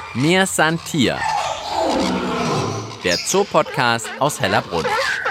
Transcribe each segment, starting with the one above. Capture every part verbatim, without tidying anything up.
Mir san Tier, der Zoopodcast aus Hellerbrunn.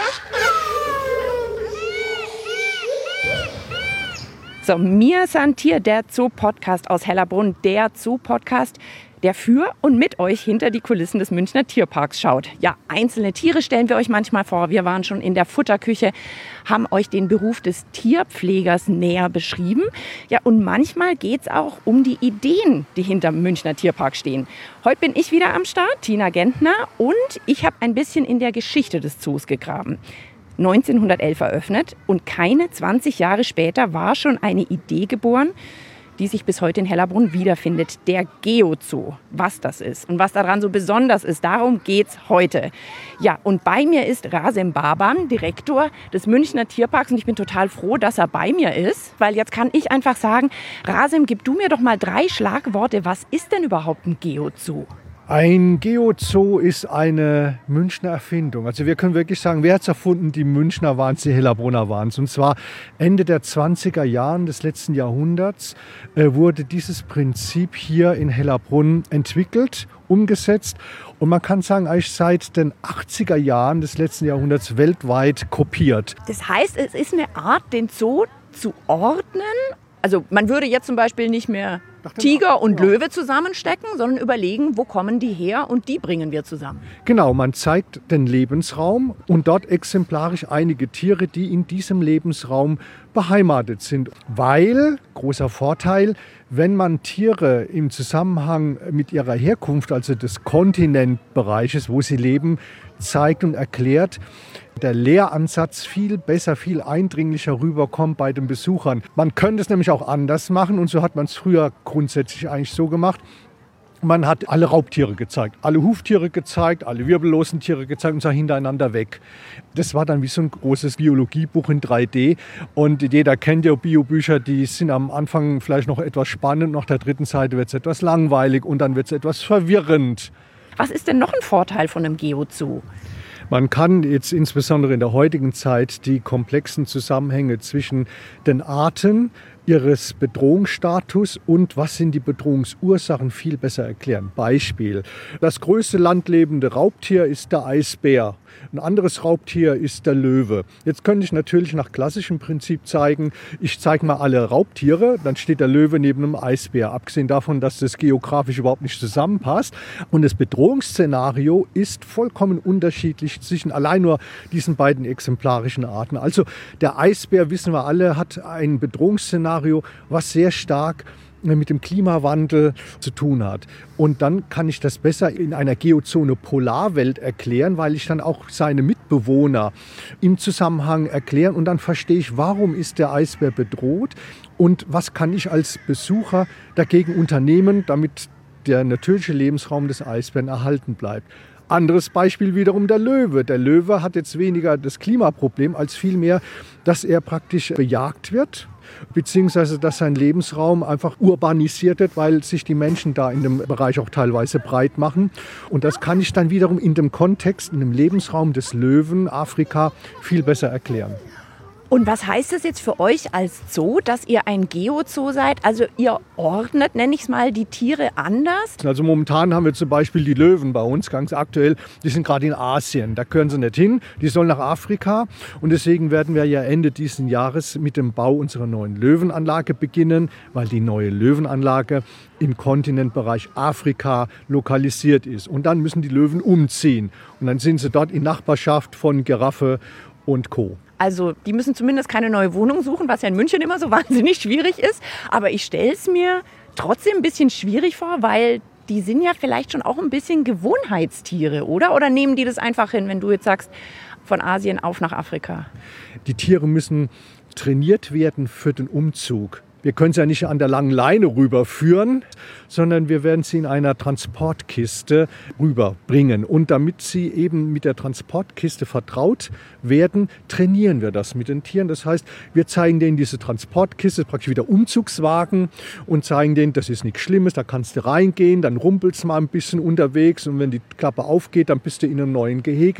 So, Mir san Tier, der Zoopodcast aus Hellerbrunn, der Zoopodcast, der für und mit euch hinter die Kulissen des Münchner Tierparks schaut. Ja, einzelne Tiere stellen wir euch manchmal vor. Wir waren schon in der Futterküche, haben euch den Beruf des Tierpflegers näher beschrieben. Ja, und manchmal geht es auch um die Ideen, die hinter dem Münchner Tierpark stehen. Heute bin ich wieder am Start, Tina Gentner, und ich habe ein bisschen in der Geschichte des Zoos gegraben. neunzehnhundertelf eröffnet und keine zwanzig Jahre später war schon eine Idee geboren, die sich bis heute in Hellerbrunn wiederfindet, der Geozoo. Was das ist und was daran so besonders ist, darum geht's heute. Ja, und bei mir ist Rasim Baban, Direktor des Münchner Tierparks, und ich bin total froh, dass er bei mir ist, weil jetzt kann ich einfach sagen, Rasim, gib du mir doch mal drei Schlagworte. Was ist denn überhaupt ein Geozoo? Ein Geozoo ist eine Münchner Erfindung. Also wir können wirklich sagen, wer hat es erfunden? Die Münchner waren es, die Hellerbrunner waren es. Und zwar Ende der zwanziger Jahren des letzten Jahrhunderts äh, wurde dieses Prinzip hier in Hellerbrunn entwickelt, umgesetzt. Und man kann sagen, eigentlich seit den achtziger Jahren des letzten Jahrhunderts weltweit kopiert. Das heißt, es ist eine Art, den Zoo zu ordnen. Also man würde jetzt zum Beispiel nicht mehr Tiger und Löwe zusammenstecken, sondern überlegen, wo kommen die her, und die bringen wir zusammen. Genau, man zeigt den Lebensraum und dort exemplarisch einige Tiere, die in diesem Lebensraum beheimatet sind. Weil, großer Vorteil, wenn man Tiere im Zusammenhang mit ihrer Herkunft, also des Kontinentbereiches, wo sie leben, zeigt und erklärt, der Lehransatz viel besser, viel eindringlicher rüberkommt bei den Besuchern. Man könnte es nämlich auch anders machen, und so hat man es früher grundsätzlich eigentlich so gemacht. Man hat alle Raubtiere gezeigt, alle Huftiere gezeigt, alle wirbellosen Tiere gezeigt und sah hintereinander weg. Das war dann wie so ein großes Biologiebuch in drei D. Und jeder kennt ja Biobücher, die sind am Anfang vielleicht noch etwas spannend, nach der dritten Seite wird es etwas langweilig und dann wird es etwas verwirrend. Was ist denn noch ein Vorteil von einem Geozoo? Man kann jetzt insbesondere in der heutigen Zeit die komplexen Zusammenhänge zwischen den Arten, ihres Bedrohungsstatus und was sind die Bedrohungsursachen viel besser erklären. Beispiel: Das größte landlebende Raubtier ist der Eisbär. Ein anderes Raubtier ist der Löwe. Jetzt könnte ich natürlich nach klassischem Prinzip zeigen, ich zeige mal alle Raubtiere, dann steht der Löwe neben einem Eisbär. Abgesehen davon, dass das geografisch überhaupt nicht zusammenpasst. Und das Bedrohungsszenario ist vollkommen unterschiedlich zwischen allein nur diesen beiden exemplarischen Arten. Also der Eisbär, wissen wir alle, hat ein Bedrohungsszenario, was sehr stark mit dem Klimawandel zu tun hat. Und dann kann ich das besser in einer Geozone Polarwelt erklären, weil ich dann auch seine Mitbewohner im Zusammenhang erklären, und dann verstehe ich, warum ist der Eisbär bedroht und was kann ich als Besucher dagegen unternehmen, damit der natürliche Lebensraum des Eisbären erhalten bleibt. Anderes Beispiel wiederum der Löwe. Der Löwe hat jetzt weniger das Klimaproblem als vielmehr, dass er praktisch bejagt wird, beziehungsweise dass sein Lebensraum einfach urbanisiert wird, weil sich die Menschen da in dem Bereich auch teilweise breit machen. Und das kann ich dann wiederum in dem Kontext, in dem Lebensraum des Löwen Afrika viel besser erklären. Und was heißt das jetzt für euch als Zoo, dass ihr ein Geozoo seid? Also ihr ordnet, nenne ich es mal, die Tiere anders? Also momentan haben wir zum Beispiel die Löwen bei uns, ganz aktuell. Die sind gerade in Asien, da gehören sie nicht hin. Die sollen nach Afrika, und deswegen werden wir ja Ende dieses Jahres mit dem Bau unserer neuen Löwenanlage beginnen, weil die neue Löwenanlage im Kontinentbereich Afrika lokalisiert ist. Und dann müssen die Löwen umziehen. Und dann sind sie dort in Nachbarschaft von Giraffe und Co. Also die müssen zumindest keine neue Wohnung suchen, was ja in München immer so wahnsinnig schwierig ist. Aber ich stelle es mir trotzdem ein bisschen schwierig vor, weil die sind ja vielleicht schon auch ein bisschen Gewohnheitstiere, oder? Oder nehmen die das einfach hin, wenn du jetzt sagst, von Asien auf nach Afrika? Die Tiere müssen trainiert werden für den Umzug. Wir können sie ja nicht an der langen Leine rüberführen, sondern wir werden sie in einer Transportkiste rüberbringen. Und damit sie eben mit der Transportkiste vertraut werden, trainieren wir das mit den Tieren. Das heißt, wir zeigen denen diese Transportkiste, praktisch wie der Umzugswagen, und zeigen denen, das ist nichts Schlimmes, da kannst du reingehen, dann rumpelst du mal ein bisschen unterwegs, und wenn die Klappe aufgeht, dann bist du in einem neuen Gehege.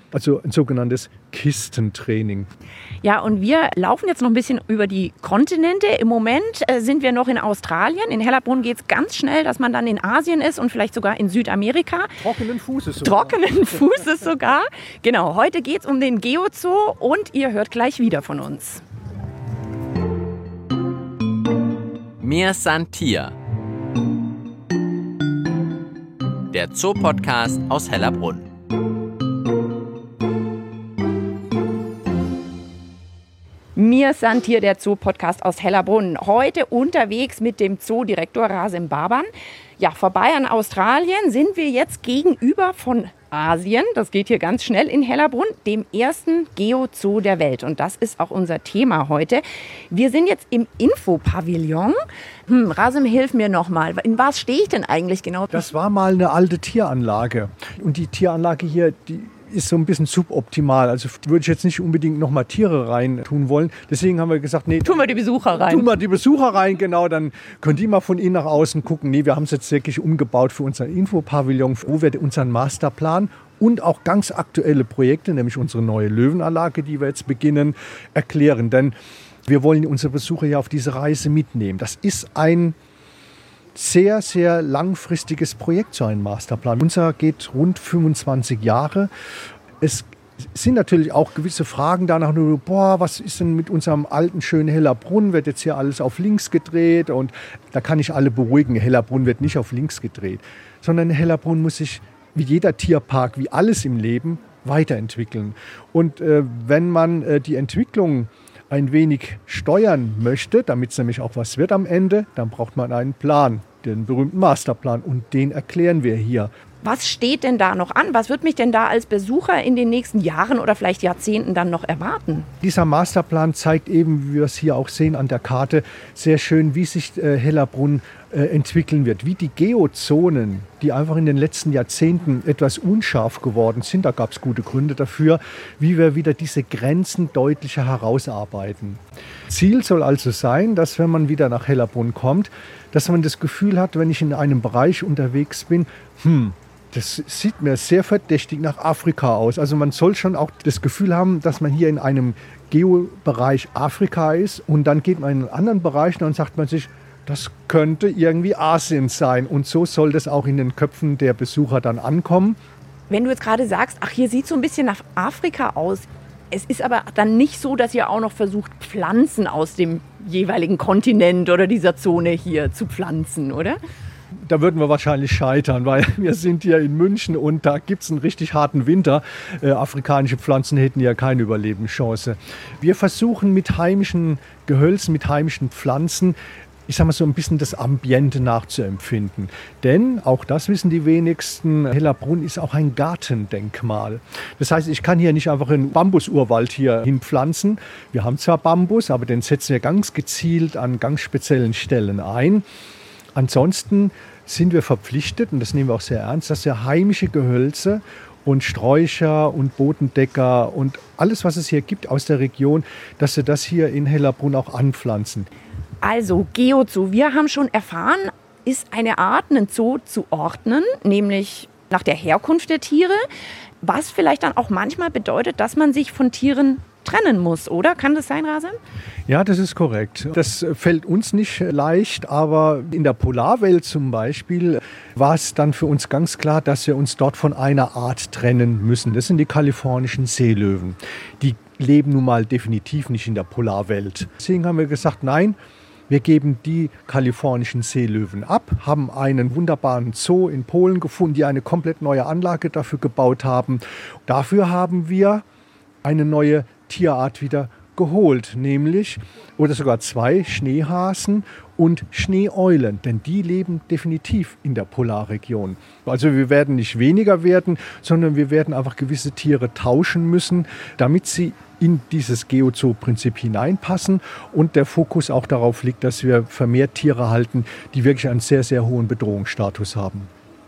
also ein sogenanntes Kistentraining. Ja, und wir laufen jetzt noch ein bisschen über die Kontinente. Im Moment äh, sind wir noch in Australien. In Hellerbrunn geht es ganz schnell, dass man dann in Asien ist und vielleicht sogar in Südamerika. Trockenen Fußes sogar. Trockenen Fußes sogar. Genau, heute geht es um den Geozoo und ihr hört gleich wieder von uns. Mir san Tier. Der Zoo-Podcast aus Hellerbrunn. Mir san Tier, der Zoo-Podcast aus Hellerbrunn. Heute unterwegs mit dem Zoodirektor Rasim Baban. Ja, vorbei an Australien sind wir jetzt gegenüber von Asien. Das geht hier ganz schnell in Hellerbrunn, dem ersten Geozoo der Welt. Und das ist auch unser Thema heute. Wir sind jetzt im Infopavillon. Hm, Rasim, hilf mir nochmal. In was stehe ich denn eigentlich genau? Das war mal eine alte Tieranlage. Und die Tieranlage hier, die ist so ein bisschen suboptimal. Also würde ich jetzt nicht unbedingt nochmal Tiere rein tun wollen. Deswegen haben wir gesagt, nee, tun wir die Besucher rein. Tun wir die Besucher rein, genau. Dann können die mal von innen nach außen gucken. Nee, wir haben es jetzt wirklich umgebaut für unseren Infopavillon, wo wir unseren Masterplan und auch ganz aktuelle Projekte, nämlich unsere neue Löwenanlage, die wir jetzt beginnen, erklären. Denn wir wollen unsere Besucher ja auf diese Reise mitnehmen. Das ist ein sehr, sehr langfristiges Projekt, so ein Masterplan. Unser geht rund fünfundzwanzig Jahre. Es sind natürlich auch gewisse Fragen danach, boah, was ist denn mit unserem alten, schönen Hellerbrunn? Wird jetzt hier alles auf links gedreht? Und da kann ich alle beruhigen, Hellerbrunn wird nicht auf links gedreht, sondern Hellerbrunn muss sich, wie jeder Tierpark, wie alles im Leben, weiterentwickeln. Und äh, wenn man äh, die Entwicklung ein wenig steuern möchte, damit es nämlich auch was wird am Ende, dann braucht man einen Plan, den berühmten Masterplan, und den erklären wir hier. Was steht denn da noch an? Was wird mich denn da als Besucher in den nächsten Jahren oder vielleicht Jahrzehnten dann noch erwarten? Dieser Masterplan zeigt eben, wie wir es hier auch sehen an der Karte, sehr schön, wie sich äh, Hellerbrunn äh, entwickeln wird. Wie die Geozonen, die einfach in den letzten Jahrzehnten etwas unscharf geworden sind, da gab es gute Gründe dafür, wie wir wieder diese Grenzen deutlicher herausarbeiten. Ziel soll also sein, dass wenn man wieder nach Hellerbrunn kommt, dass man das Gefühl hat, wenn ich in einem Bereich unterwegs bin, hm, das sieht mir sehr verdächtig nach Afrika aus. Also man soll schon auch das Gefühl haben, dass man hier in einem Geobereich Afrika ist, und dann geht man in einen anderen Bereich und dann sagt man sich, das könnte irgendwie Asien sein. Und so soll das auch in den Köpfen der Besucher dann ankommen. Wenn du jetzt gerade sagst, ach, hier sieht so ein bisschen nach Afrika aus, es ist aber dann nicht so, dass ihr auch noch versucht, Pflanzen aus dem jeweiligen Kontinent oder dieser Zone hier zu pflanzen, oder? Da würden wir wahrscheinlich scheitern, weil wir sind hier in München und da gibt es einen richtig harten Winter. Äh, afrikanische Pflanzen hätten ja keine Überlebenschance. Wir versuchen mit heimischen Gehölzen, mit heimischen Pflanzen, ich sage mal so ein bisschen das Ambiente nachzuempfinden. Denn, auch das wissen die wenigsten, Hellerbrunn ist auch ein Gartendenkmal. Das heißt, ich kann hier nicht einfach einen Bambusurwald hier hinpflanzen. Wir haben zwar Bambus, aber den setzen wir ganz gezielt an ganz speziellen Stellen ein. Ansonsten sind wir verpflichtet, und das nehmen wir auch sehr ernst, dass wir heimische Gehölze und Sträucher und Bodendecker und alles, was es hier gibt aus der Region, dass wir das hier in Hellerbrunn auch anpflanzen. Also Geozoo, wir haben schon erfahren, ist eine Art, einen Zoo zu ordnen, nämlich nach der Herkunft der Tiere, was vielleicht dann auch manchmal bedeutet, dass man sich von Tieren trennen muss, oder? Kann das sein, Rasim? Ja, das ist korrekt. Das fällt uns nicht leicht, aber in der Polarwelt zum Beispiel war es dann für uns ganz klar, dass wir uns dort von einer Art trennen müssen. Das sind die kalifornischen Seelöwen. Die leben nun mal definitiv nicht in der Polarwelt. Deswegen haben wir gesagt, nein, wir geben die kalifornischen Seelöwen ab, haben einen wunderbaren Zoo in Polen gefunden, die eine komplett neue Anlage dafür gebaut haben. Dafür haben wir eine neue Tierart wieder geholt, nämlich, oder sogar zwei, Schneehasen und Schneeeulen, denn die leben definitiv in der Polarregion. Also wir werden nicht weniger werden, sondern wir werden einfach gewisse Tiere tauschen müssen, damit sie in dieses Geozoo-Prinzip hineinpassen und der Fokus auch darauf liegt, dass wir vermehrt Tiere halten, die wirklich einen sehr, sehr hohen Bedrohungsstatus haben.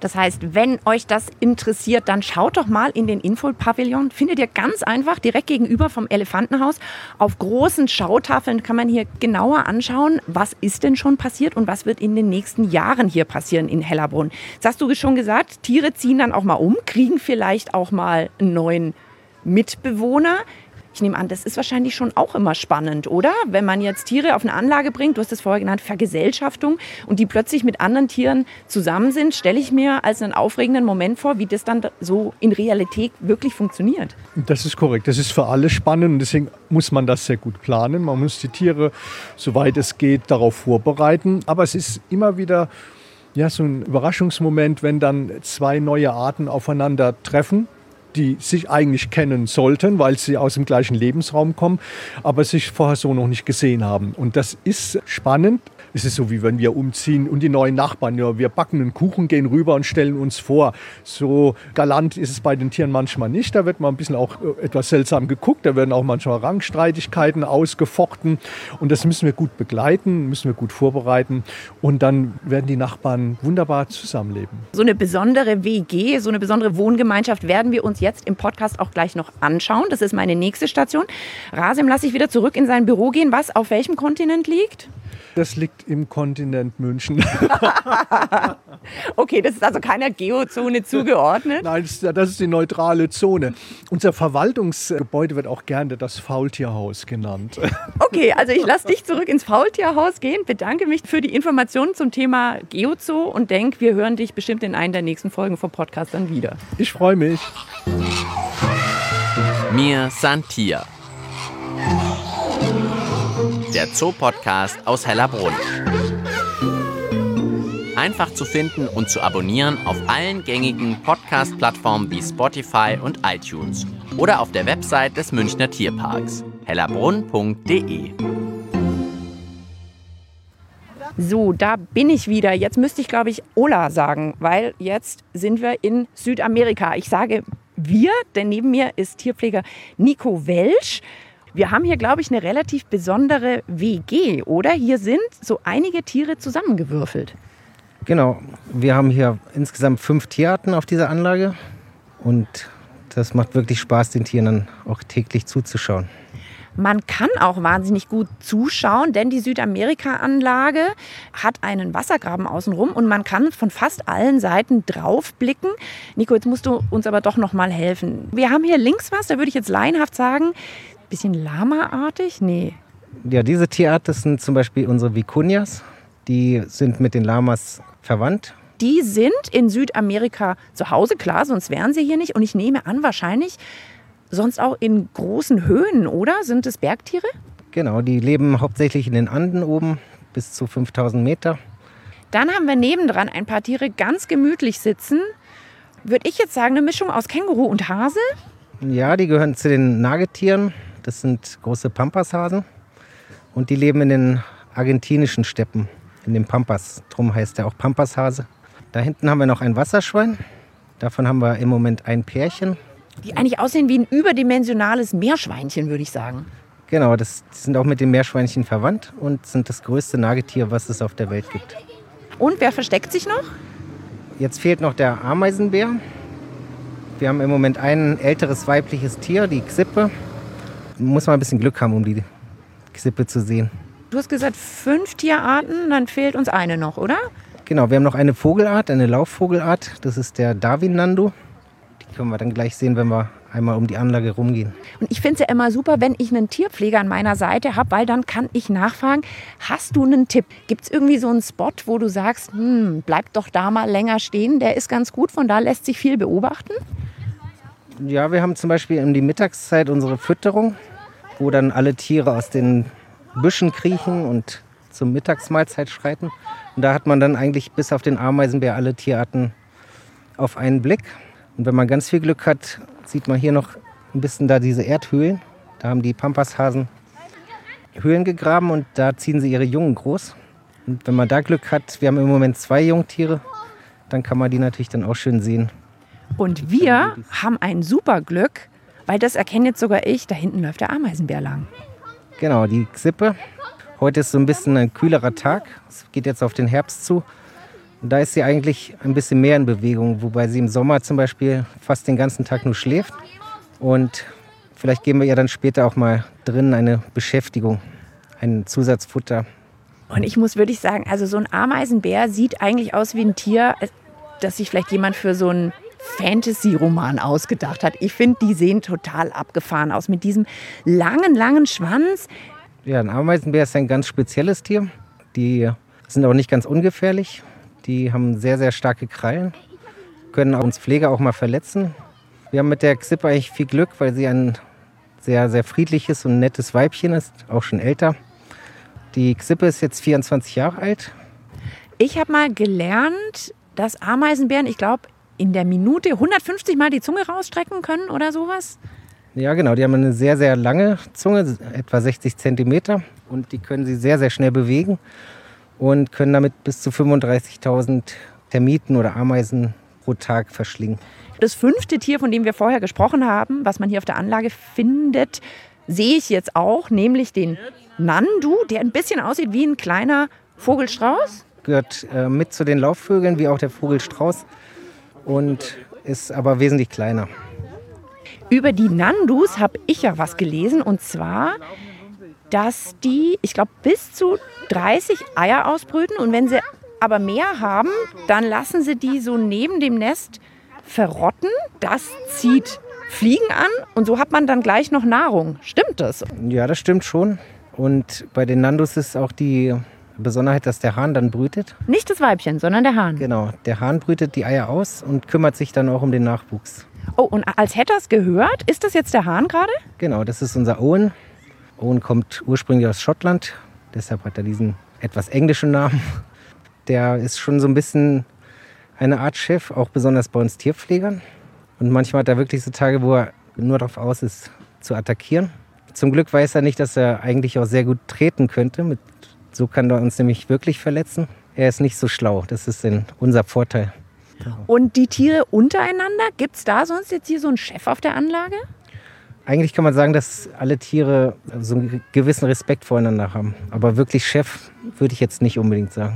Das heißt, wenn euch das interessiert, dann schaut doch mal in den Infopavillon. Findet ihr ganz einfach direkt gegenüber vom Elefantenhaus. Auf großen Schautafeln kann man hier genauer anschauen, was ist denn schon passiert und was wird in den nächsten Jahren hier passieren in Hellerbrunn. Das hast du schon gesagt, Tiere ziehen dann auch mal um, kriegen vielleicht auch mal einen neuen Mitbewohner. Ich nehme an, das ist wahrscheinlich schon auch immer spannend, oder? Wenn man jetzt Tiere auf eine Anlage bringt, du hast es vorher genannt, Vergesellschaftung, und die plötzlich mit anderen Tieren zusammen sind, stelle ich mir als einen aufregenden Moment vor, wie das dann so in Realität wirklich funktioniert. Das ist korrekt. Das ist für alle spannend und deswegen muss man das sehr gut planen. Man muss die Tiere, soweit es geht, darauf vorbereiten. Aber es ist immer wieder ja, so ein Überraschungsmoment, wenn dann zwei neue Arten aufeinandertreffen, die sich eigentlich kennen sollten, weil sie aus dem gleichen Lebensraum kommen, aber sich vorher so noch nicht gesehen haben. Und das ist spannend. Es ist so, wie wenn wir umziehen und die neuen Nachbarn, ja, wir backen einen Kuchen, gehen rüber und stellen uns vor. So galant ist es bei den Tieren manchmal nicht. Da wird mal ein bisschen auch etwas seltsam geguckt. Da werden auch manchmal Rangstreitigkeiten ausgefochten. Und das müssen wir gut begleiten, müssen wir gut vorbereiten. Und dann werden die Nachbarn wunderbar zusammenleben. So eine besondere W G, so eine besondere Wohngemeinschaft werden wir uns jetzt im Podcast auch gleich noch anschauen. Das ist meine nächste Station. Rasim lasse ich wieder zurück in sein Büro gehen. Was auf welchem Kontinent liegt? Das liegt im Kontinent München. Okay, das ist also keiner Geozone zugeordnet? Nein, das ist, das ist die neutrale Zone. Unser Verwaltungsgebäude wird auch gerne das Faultierhaus genannt. Okay, also ich lasse dich zurück ins Faultierhaus gehen, bedanke mich für die Informationen zum Thema Geozoo und denke, wir hören dich bestimmt in einer der nächsten Folgen vom Podcast dann wieder. Ich freue mich. Mir Santia. Der Zoo-Podcast aus Hellerbrunn. Einfach zu finden und zu abonnieren auf allen gängigen Podcast-Plattformen wie Spotify und iTunes oder auf der Website des Münchner Tierparks hellerbrunn punkt de. So, da bin ich wieder. Jetzt müsste ich, glaube ich, Ola sagen, weil jetzt sind wir in Südamerika. Ich sage wir, denn neben mir ist Tierpfleger Nico Welsch. Wir haben hier, glaube ich, eine relativ besondere W G, oder? Hier sind so einige Tiere zusammengewürfelt. Genau, wir haben hier insgesamt fünf Tierarten auf dieser Anlage und das macht wirklich Spaß, den Tieren dann auch täglich zuzuschauen. Man kann auch wahnsinnig gut zuschauen, denn die Südamerika-Anlage hat einen Wassergraben außenrum und man kann von fast allen Seiten drauf blicken. Nico, jetzt musst du uns aber doch noch mal helfen. Wir haben hier links was, da würde ich jetzt laienhaft sagen, bisschen Lama-artig? Nee. Ja, diese Tierart, das sind zum Beispiel unsere Vicunias. Die sind mit den Lamas verwandt. Die sind in Südamerika zu Hause, klar, sonst wären sie hier nicht. Und ich nehme an, wahrscheinlich sonst auch in großen Höhen, oder? Sind es Bergtiere? Genau, die leben hauptsächlich in den Anden oben, bis zu fünftausend Meter. Dann haben wir nebendran ein paar Tiere ganz gemütlich sitzen. Würde ich jetzt sagen, eine Mischung aus Känguru und Hase? Ja, die gehören zu den Nagetieren. Das sind große Pampashasen. Und die leben in den argentinischen Steppen, in den Pampas. Drum heißt er auch Pampashase. Da hinten haben wir noch ein Wasserschwein. Davon haben wir im Moment ein Pärchen. Die eigentlich aussehen wie ein überdimensionales Meerschweinchen, würde ich sagen. Genau, das, die sind auch mit dem Meerschweinchen verwandt und sind das größte Nagetier, was es auf der Welt gibt. Und wer versteckt sich noch? Jetzt fehlt noch der Ameisenbär. Wir haben im Moment ein älteres weibliches Tier, die Xippe. Muss man ein bisschen Glück haben, um die Xippe zu sehen. Du hast gesagt, fünf Tierarten, dann fehlt uns eine noch, oder? Genau, wir haben noch eine Vogelart, eine Laufvogelart. Das ist der Darwin-Nando. Die können wir dann gleich sehen, wenn wir einmal um die Anlage rumgehen. Und ich finde es ja immer super, wenn ich einen Tierpfleger an meiner Seite habe, weil dann kann ich nachfragen, hast du einen Tipp? Gibt es irgendwie so einen Spot, wo du sagst, hm, bleib doch da mal länger stehen, der ist ganz gut, von da lässt sich viel beobachten? Ja, wir haben zum Beispiel um die Mittagszeit unsere Fütterung, wo dann alle Tiere aus den Büschen kriechen und zur Mittagsmahlzeit schreiten. Und da hat man dann eigentlich bis auf den Ameisenbär alle Tierarten auf einen Blick. Und wenn man ganz viel Glück hat, sieht man hier noch ein bisschen da diese Erdhöhlen. Da haben die Pampashasen Höhlen gegraben und da ziehen sie ihre Jungen groß. Und wenn man da Glück hat, wir haben im Moment zwei Jungtiere, dann kann man die natürlich dann auch schön sehen. Und wir haben ein super Glück, weil das erkenne jetzt sogar ich, da hinten läuft der Ameisenbär lang. Genau, die Xippe. Heute ist so ein bisschen ein kühlerer Tag. Es geht jetzt auf den Herbst zu. Da ist sie eigentlich ein bisschen mehr in Bewegung, wobei sie im Sommer zum Beispiel fast den ganzen Tag nur schläft. Und vielleicht geben wir ihr dann später auch mal drinnen eine Beschäftigung, ein Zusatzfutter. Und ich muss wirklich sagen, also so ein Ameisenbär sieht eigentlich aus wie ein Tier, das sich vielleicht jemand für so einen Fantasy-Roman ausgedacht hat. Ich finde, die sehen total abgefahren aus mit diesem langen, langen Schwanz. Ja, ein Ameisenbär ist ein ganz spezielles Tier. Die sind auch nicht ganz ungefährlich. Die haben sehr, sehr starke Krallen, können uns Pfleger auch mal verletzen. Wir haben mit der Xippe eigentlich viel Glück, weil sie ein sehr, sehr friedliches und nettes Weibchen ist, auch schon älter. Die Xippe ist jetzt vierundzwanzig Jahre alt. Ich habe mal gelernt, dass Ameisenbären, ich glaube, in der Minute hundertfünfzig Mal die Zunge rausstrecken können oder sowas. Ja, genau. Die haben eine sehr, sehr lange Zunge, etwa sechzig Zentimeter. Und die können sie sehr, sehr schnell bewegen und können damit bis zu fünfunddreißigtausend Termiten oder Ameisen pro Tag verschlingen. Das fünfte Tier, von dem wir vorher gesprochen haben, was man hier auf der Anlage findet, sehe ich jetzt auch, nämlich den Nandu, der ein bisschen aussieht wie ein kleiner Vogelstrauß. Gehört äh, mit zu den Laufvögeln, wie auch der Vogelstrauß, und ist aber wesentlich kleiner. Über die Nandus habe ich ja was gelesen, und zwar, dass die, ich glaube, bis zu dreißig Eier ausbrüten, und wenn sie aber mehr haben, dann lassen sie die so neben dem Nest verrotten. Das zieht Fliegen an und so hat man dann gleich noch Nahrung. Stimmt das? Ja, das stimmt schon. Und bei den Nandus ist auch die Besonderheit, dass der Hahn dann brütet. Nicht das Weibchen, sondern der Hahn. Genau, der Hahn brütet die Eier aus und kümmert sich dann auch um den Nachwuchs. Oh, und als hätte er es gehört, ist das jetzt der Hahn gerade? Genau, das ist unser Owen. Owen kommt ursprünglich aus Schottland, deshalb hat er diesen etwas englischen Namen. Der ist schon so ein bisschen eine Art Chef, auch besonders bei uns Tierpflegern. Und manchmal hat er wirklich so Tage, wo er nur darauf aus ist, zu attackieren. Zum Glück weiß er nicht, dass er eigentlich auch sehr gut treten könnte. Mit, so kann er uns nämlich wirklich verletzen. Er ist nicht so schlau, das ist unser Vorteil. Und die Tiere untereinander, gibt es da sonst jetzt hier so einen Chef auf der Anlage? Eigentlich kann man sagen, dass alle Tiere so einen gewissen Respekt voreinander haben. Aber wirklich Chef würde ich jetzt nicht unbedingt sagen.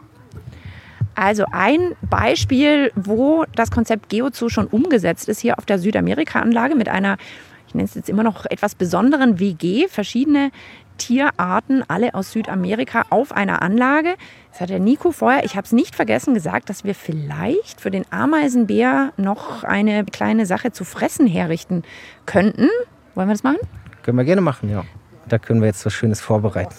Also ein Beispiel, wo das Konzept Geozoo schon umgesetzt ist, hier auf der Südamerika-Anlage mit einer, ich nenne es jetzt immer noch etwas besonderen W G, verschiedene Tierarten, alle aus Südamerika auf einer Anlage. Das hat der Nico vorher, ich habe es nicht vergessen, gesagt, dass wir vielleicht für den Ameisenbär noch eine kleine Sache zu fressen herrichten könnten. Wollen wir das machen? Können wir gerne machen, ja. Da können wir jetzt was Schönes vorbereiten.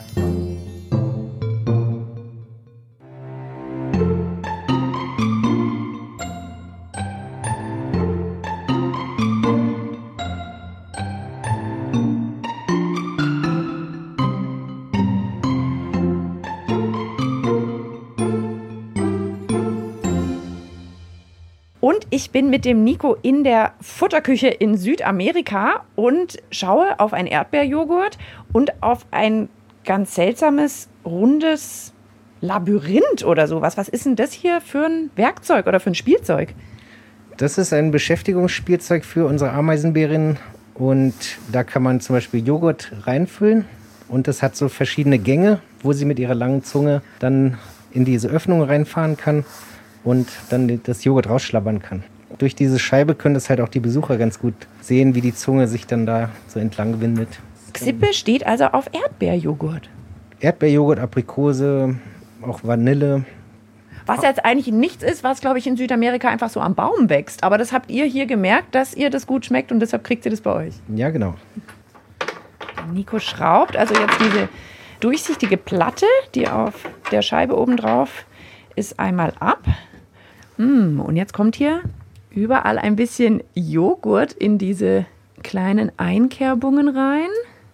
Und ich bin mit dem Nico in der Futterküche in Südamerika und schaue auf einen Erdbeerjoghurt und auf ein ganz seltsames, rundes Labyrinth oder sowas. Was ist denn das hier für ein Werkzeug oder für ein Spielzeug? Das ist ein Beschäftigungsspielzeug für unsere Ameisenbärinnen. Und da kann man zum Beispiel Joghurt reinfüllen. Und das hat so verschiedene Gänge, wo sie mit ihrer langen Zunge dann in diese Öffnung reinfahren kann und dann das Joghurt rausschlabbern kann. Durch diese Scheibe können das halt auch die Besucher ganz gut sehen, wie die Zunge sich dann da so entlang windet. Xippe steht also auf Erdbeerjoghurt. Erdbeerjoghurt, Aprikose, auch Vanille. Was jetzt eigentlich nichts ist, was, glaube ich, in Südamerika einfach so am Baum wächst. Aber das habt ihr hier gemerkt, dass ihr das gut schmeckt und deshalb kriegt ihr das bei euch. Ja, genau. Nico schraubt also jetzt diese durchsichtige Platte, die auf der Scheibe oben drauf ist, einmal ab. Mm, und jetzt kommt hier überall ein bisschen Joghurt in diese kleinen Einkerbungen rein.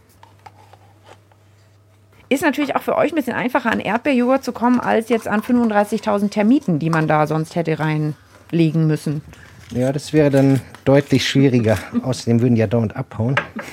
Ist natürlich auch für euch ein bisschen einfacher, an Erdbeerjoghurt zu kommen, als jetzt an fünfunddreißigtausend Termiten, die man da sonst hätte reinlegen müssen. Ja, das wäre dann deutlich schwieriger. Außerdem würden die ja dauernd abhauen.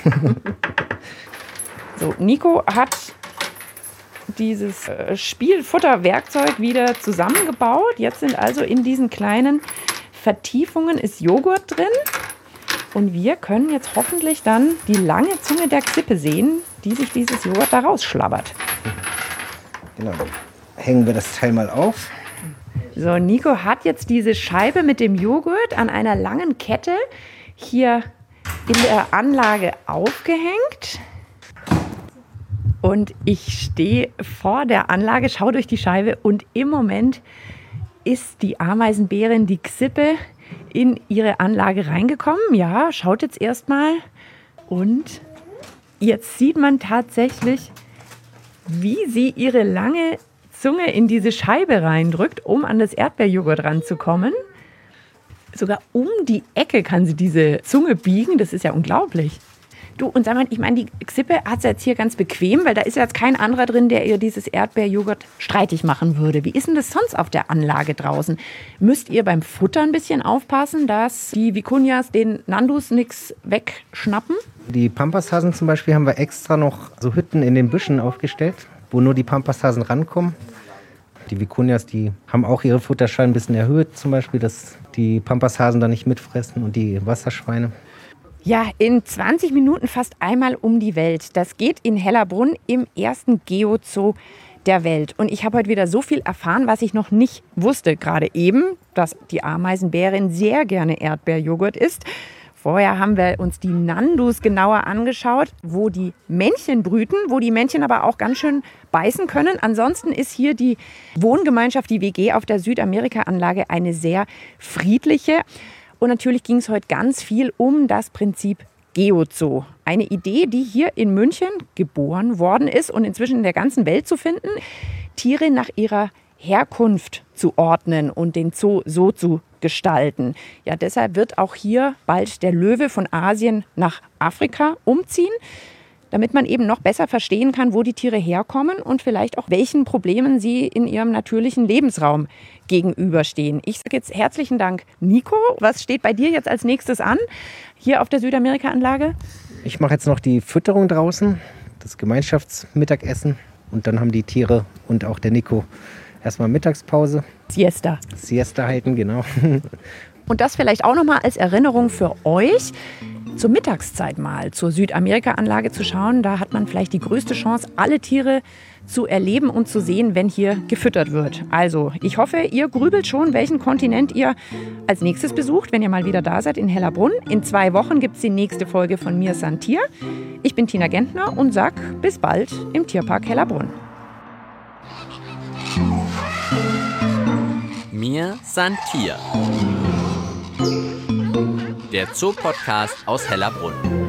So, Nico hat dieses äh, Spielfutterwerkzeug wieder zusammengebaut. Jetzt sind also in diesen kleinen Vertiefungen ist Joghurt drin. Und wir können jetzt hoffentlich dann die lange Zunge der Xippe sehen, die sich dieses Joghurt da rausschlabbert. Genau, dann hängen wir das Teil mal auf. So, Nico hat jetzt diese Scheibe mit dem Joghurt an einer langen Kette hier in der Anlage aufgehängt. Und ich stehe vor der Anlage, schaue durch die Scheibe und im Moment ist die Ameisenbärin, die Xippe, in ihre Anlage reingekommen. Ja, schaut jetzt erstmal. Und jetzt sieht man tatsächlich, wie sie ihre lange Zunge in diese Scheibe reindrückt, um an das Erdbeerjoghurt ranzukommen. Sogar um die Ecke kann sie diese Zunge biegen. Das ist ja unglaublich. Du, und sag mal, ich meine, die Xippe hat es jetzt hier ganz bequem, weil da ist ja jetzt kein anderer drin, der ihr dieses Erdbeerjoghurt streitig machen würde. Wie ist denn das sonst auf der Anlage draußen? Müsst ihr beim Futter ein bisschen aufpassen, dass die Vicunias den Nandus nichts wegschnappen? Die Pampashasen zum Beispiel haben wir extra noch so Hütten in den Büschen aufgestellt, wo nur die Pampashasen rankommen. Die Vicunias, die haben auch ihre Futterschalen ein bisschen erhöht, zum Beispiel, dass die Pampashasen da nicht mitfressen und die Wasserschweine. Ja, in zwanzig Minuten fast einmal um die Welt. Das geht in Hellerbrunn im ersten Geozoo der Welt. Und ich habe heute wieder so viel erfahren, was ich noch nicht wusste. Gerade eben, dass die Ameisenbärin sehr gerne Erdbeerjoghurt isst. Vorher haben wir uns die Nandus genauer angeschaut, wo die Männchen brüten, wo die Männchen aber auch ganz schön beißen können. Ansonsten ist hier die Wohngemeinschaft, die W G auf der Südamerika-Anlage eine sehr friedliche. Und natürlich ging es heute ganz viel um das Prinzip Geozoo. Eine Idee, die hier in München geboren worden ist und inzwischen in der ganzen Welt zu finden. Tiere nach ihrer Herkunft zu ordnen und den Zoo so zu gestalten. Ja, deshalb wird auch hier bald der Löwe von Asien nach Afrika umziehen, damit man eben noch besser verstehen kann, wo die Tiere herkommen und vielleicht auch welchen Problemen sie in ihrem natürlichen Lebensraum gegenüberstehen. Ich sage jetzt herzlichen Dank, Nico. Was steht bei dir jetzt als nächstes an, hier auf der Südamerika-Anlage? Ich mache jetzt noch die Fütterung draußen, das Gemeinschaftsmittagessen und dann haben die Tiere und auch der Nico erstmal Mittagspause. Siesta. Siesta halten, genau. Und das vielleicht auch nochmal als Erinnerung für euch, zur Mittagszeit mal zur Südamerika-Anlage zu schauen. Da hat man vielleicht die größte Chance, alle Tiere zu erleben und zu sehen, wenn hier gefüttert wird. Also, ich hoffe, ihr grübelt schon, welchen Kontinent ihr als nächstes besucht, wenn ihr mal wieder da seid in Hellerbrunn. In zwei Wochen gibt es die nächste Folge von Mir san Tier. Ich bin Tina Gentner und sag bis bald im Tierpark Hellerbrunn. Mir san Tier. Der Zoo-Podcast aus Hellerbrunn.